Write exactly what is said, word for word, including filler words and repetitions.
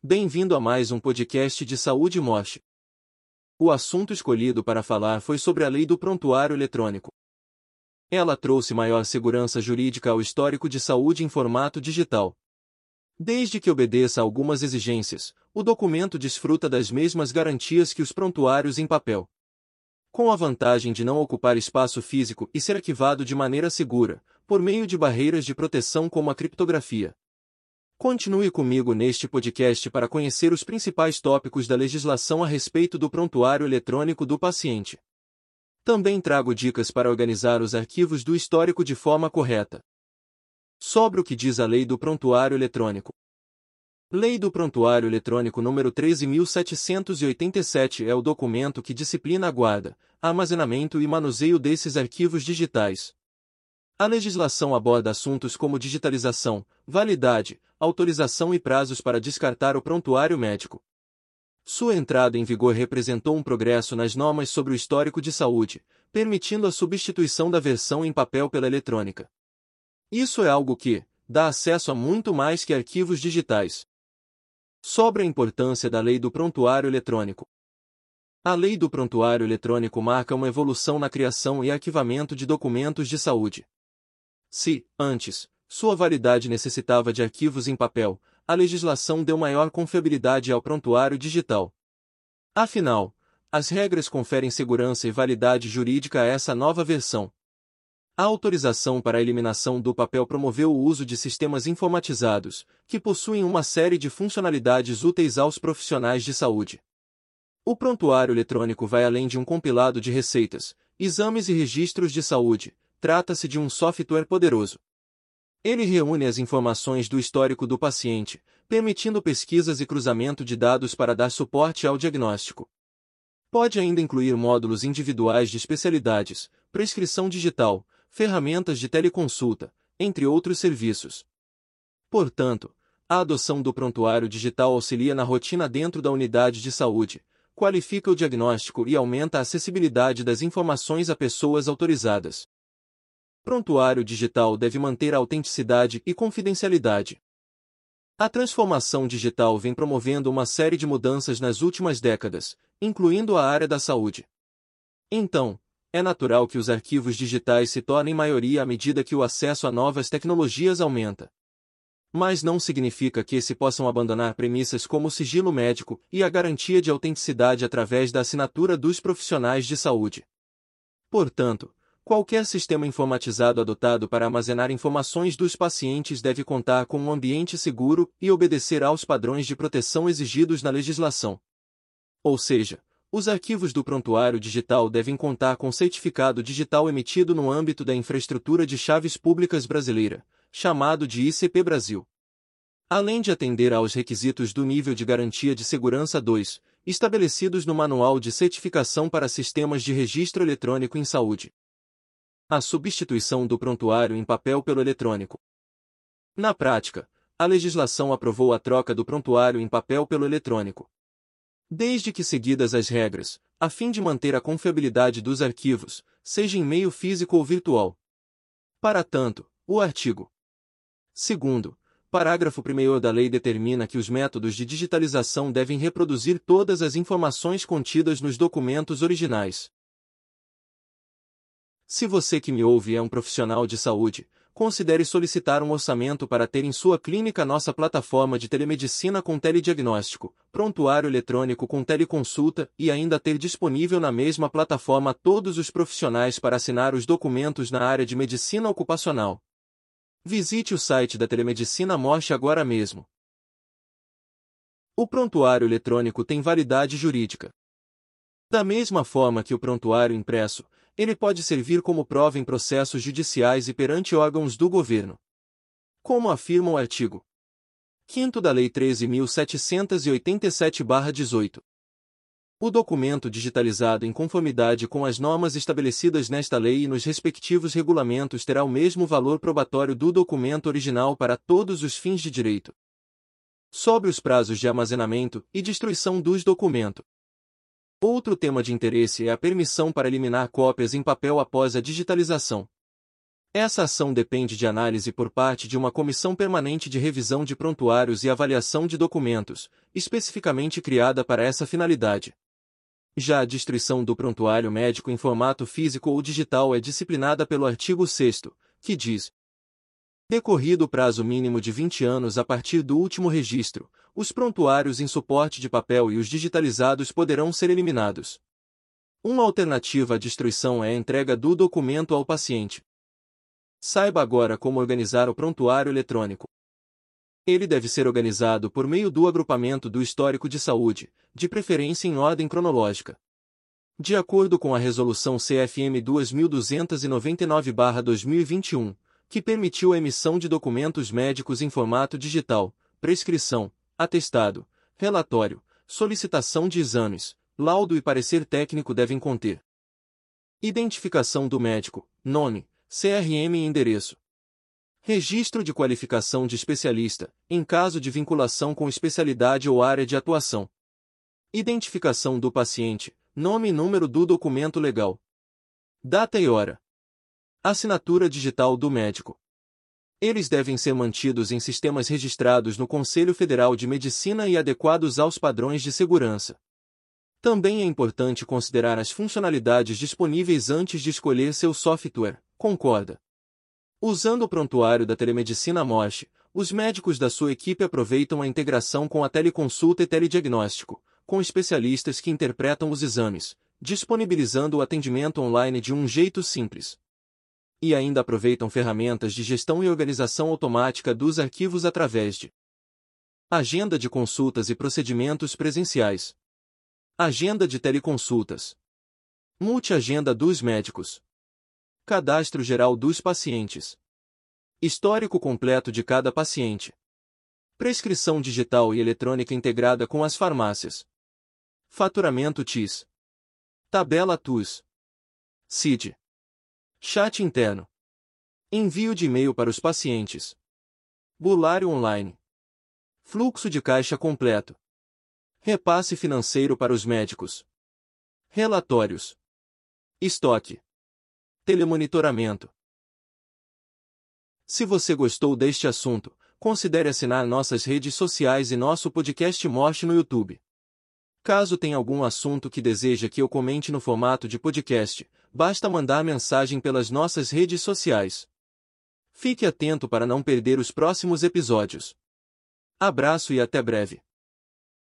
Bem-vindo a mais um podcast de Saúde e Morte. O assunto escolhido para falar foi sobre a Lei do Prontuário Eletrônico. Ela trouxe maior segurança jurídica ao histórico de saúde em formato digital. Desde que obedeça a algumas exigências, o documento desfruta das mesmas garantias que os prontuários em papel. Com a vantagem de não ocupar espaço físico e ser arquivado de maneira segura, por meio de barreiras de proteção como a criptografia. Continue comigo neste podcast para conhecer os principais tópicos da legislação a respeito do prontuário eletrônico do paciente. Também trago dicas para organizar os arquivos do histórico de forma correta. Sobre o que diz a Lei do Prontuário Eletrônico. Lei do Prontuário Eletrônico número treze mil setecentos e oitenta e sete é o documento que disciplina a guarda, armazenamento e manuseio desses arquivos digitais. A legislação aborda assuntos como digitalização, validade, autorização e prazos para descartar o prontuário médico. Sua entrada em vigor representou um progresso nas normas sobre o histórico de saúde, permitindo a substituição da versão em papel pela eletrônica. Isso é algo que dá acesso a muito mais que arquivos digitais. Sobre a importância da Lei do Prontuário Eletrônico. A Lei do Prontuário Eletrônico marca uma evolução na criação e arquivamento de documentos de saúde. Se, antes, sua validade necessitava de arquivos em papel, a legislação deu maior confiabilidade ao prontuário digital. Afinal, as regras conferem segurança e validade jurídica a essa nova versão. A autorização para a eliminação do papel promoveu o uso de sistemas informatizados, que possuem uma série de funcionalidades úteis aos profissionais de saúde. O prontuário eletrônico vai além de um compilado de receitas, exames e registros de saúde. Trata-se de um software poderoso. Ele reúne as informações do histórico do paciente, permitindo pesquisas e cruzamento de dados para dar suporte ao diagnóstico. Pode ainda incluir módulos individuais de especialidades, prescrição digital, ferramentas de teleconsulta, entre outros serviços. Portanto, a adoção do prontuário digital auxilia na rotina dentro da unidade de saúde, qualifica o diagnóstico e aumenta a acessibilidade das informações a pessoas autorizadas. Prontuário digital deve manter a autenticidade e confidencialidade. A transformação digital vem promovendo uma série de mudanças nas últimas décadas, incluindo a área da saúde. Então, é natural que os arquivos digitais se tornem maioria à medida que o acesso a novas tecnologias aumenta. Mas não significa que se possam abandonar premissas como o sigilo médico e a garantia de autenticidade através da assinatura dos profissionais de saúde. Portanto, qualquer sistema informatizado adotado para armazenar informações dos pacientes deve contar com um ambiente seguro e obedecer aos padrões de proteção exigidos na legislação. Ou seja, os arquivos do prontuário digital devem contar com certificado digital emitido no âmbito da Infraestrutura de Chaves Públicas Brasileira, chamado de I C P Brasil. Além de atender aos requisitos do nível de garantia de segurança dois, estabelecidos no Manual de Certificação para Sistemas de Registro Eletrônico em Saúde. A substituição do prontuário em papel pelo eletrônico. Na prática, a legislação aprovou a troca do prontuário em papel pelo eletrônico. Desde que seguidas as regras, a fim de manter a confiabilidade dos arquivos, seja em meio físico ou virtual. Para tanto, o artigo segundo, parágrafo primeiro da lei determina que os métodos de digitalização devem reproduzir todas as informações contidas nos documentos originais. Se você que me ouve é um profissional de saúde, considere solicitar um orçamento para ter em sua clínica nossa plataforma de telemedicina com telediagnóstico, prontuário eletrônico com teleconsulta e ainda ter disponível na mesma plataforma todos os profissionais para assinar os documentos na área de medicina ocupacional. Visite o site da Telemedicina Morte agora mesmo. O prontuário eletrônico tem validade jurídica. Da mesma forma que o prontuário impresso, ele pode servir como prova em processos judiciais e perante órgãos do governo. Como afirma o artigo quinto da Lei treze mil setecentos e oitenta e sete barra dezoito. O documento digitalizado em conformidade com as normas estabelecidas nesta lei e nos respectivos regulamentos terá o mesmo valor probatório do documento original para todos os fins de direito. Sobre os prazos de armazenamento e destruição dos documentos. Outro tema de interesse é a permissão para eliminar cópias em papel após a digitalização. Essa ação depende de análise por parte de uma comissão permanente de revisão de prontuários e avaliação de documentos, especificamente criada para essa finalidade. Já a destruição do prontuário médico em formato físico ou digital é disciplinada pelo artigo sexto, que diz: decorrido o prazo mínimo de vinte anos a partir do último registro, os prontuários em suporte de papel e os digitalizados poderão ser eliminados. Uma alternativa à destruição é a entrega do documento ao paciente. Saiba agora como organizar o prontuário eletrônico. Ele deve ser organizado por meio do agrupamento do histórico de saúde, de preferência em ordem cronológica. De acordo com a Resolução C F M dois mil duzentos e noventa e nove barra dois mil e vinte e um, que permitiu a emissão de documentos médicos em formato digital, prescrição, atestado, relatório, solicitação de exames, laudo e parecer técnico devem conter identificação do médico, nome, C R M e endereço. Registro de qualificação de especialista, em caso de vinculação com especialidade ou área de atuação. Identificação do paciente, nome e número do documento legal. Data e hora. Assinatura digital do médico. Eles devem ser mantidos em sistemas registrados no Conselho Federal de Medicina e adequados aos padrões de segurança. Também é importante considerar as funcionalidades disponíveis antes de escolher seu software, concorda? Usando o prontuário da telemedicina Mosh, os médicos da sua equipe aproveitam a integração com a teleconsulta e telediagnóstico, com especialistas que interpretam os exames, disponibilizando o atendimento online de um jeito simples. E ainda aproveitam ferramentas de gestão e organização automática dos arquivos através de agenda de consultas e procedimentos presenciais, agenda de teleconsultas, multiagenda dos médicos, cadastro geral dos pacientes, histórico completo de cada paciente, prescrição digital e eletrônica integrada com as farmácias, faturamento T I S, tabela T U S, C I D, chat interno, envio de e-mail para os pacientes, bulário online, fluxo de caixa completo, repasse financeiro para os médicos, relatórios, estoque, telemonitoramento. Se você gostou deste assunto, considere assinar nossas redes sociais e nosso podcast Mosh no YouTube. Caso tenha algum assunto que deseja que eu comente no formato de podcast, basta mandar mensagem pelas nossas redes sociais. Fique atento para não perder os próximos episódios. Abraço e até breve.